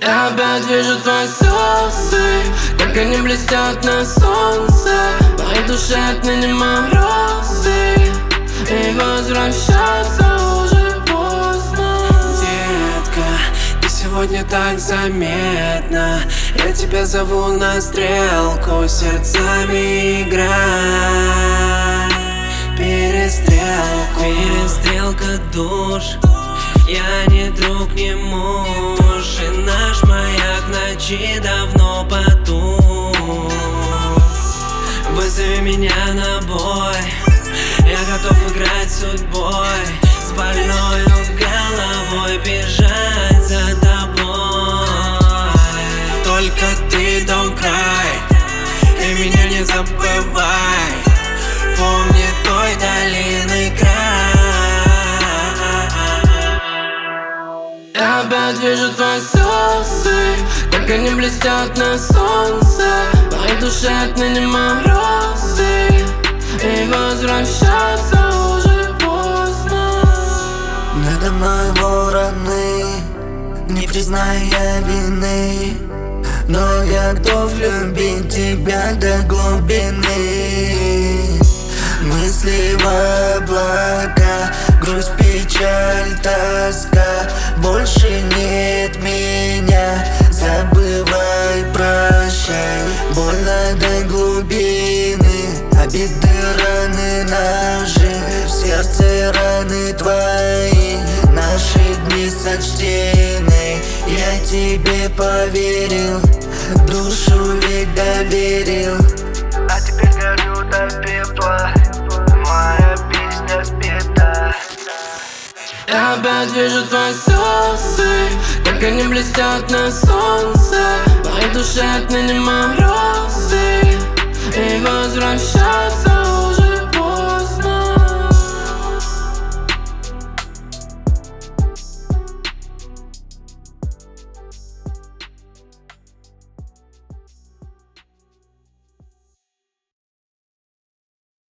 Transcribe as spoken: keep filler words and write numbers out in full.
Я опять вижу твои слезы, как они блестят на солнце. В моей душе отныне морозы, и возвращаться уже поздно. Детка, ты сегодня так заметна. Я тебя зову на стрелку, сердцами играй. Перестрелку, перестрелка душ. Я не друг, не муж, и наш маяк ночи давно потух. Вызови меня на бой, я готов играть судьбой, с больной головой бежать за тобой. Только ты дом край, и меня не забывай. Помни той долины край. Я опять вижу твои слезы, как они блестят на солнце. В моей душе отныне морозы, и возвращаться уже поздно. Надо мной вороны, не призная вины, но я готов любить тебя до глубины. Мысли в облака, грусть, печаль, тоска. Больше нет меня, забывай, прощай. Больно до глубины, обиды, раны, ножи. В сердце раны твои, наши дни сочтены. Я тебе поверил, душу ведь доверил, а теперь горю до пепла. Моя песня спета. Я опять вижу твои слезы, как они блестят на солнце. В моей душе отныне морозы, и возвращаться